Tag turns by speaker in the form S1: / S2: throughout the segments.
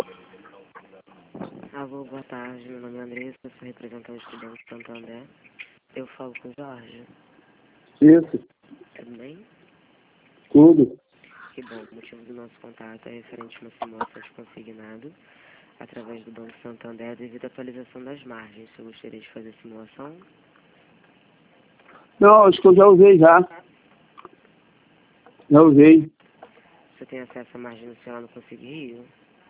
S1: Alô, boa tarde. Meu nome é Andressa, eu sou representante do Banco Santander. Eu falo com o Jorge.
S2: Isso,
S1: Tudo bem?
S2: tudo.
S1: Que bom. O motivo do nosso contato é referente a uma simulação de consignado através do Banco Santander devido à atualização das margens. Você gostaria de fazer a simulação?
S2: Não, acho que eu já usei já. Já usei.
S1: Você tem acesso à margem nacional no Consigo Rio?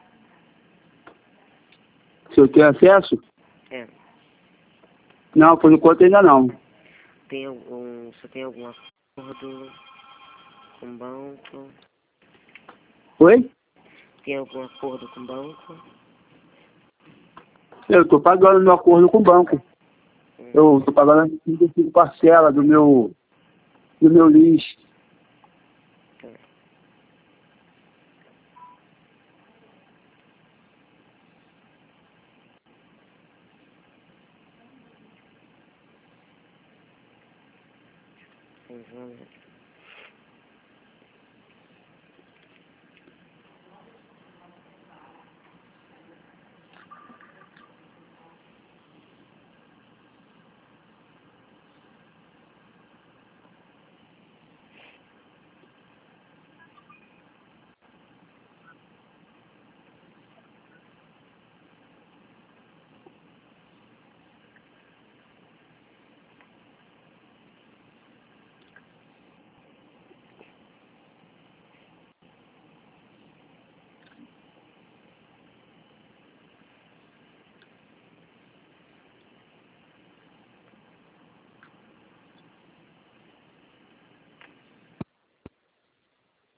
S2: Se eu tenho acesso?
S1: É.
S2: Não, por enquanto ainda não.
S1: Você tem algum acordo com o banco?
S2: Oi?
S1: Tem algum acordo com o banco?
S2: Eu estou pagando meu acordo com o banco. Eu estou pagando 35 parcelas do meu lixo.
S1: Tá. Vamos ver.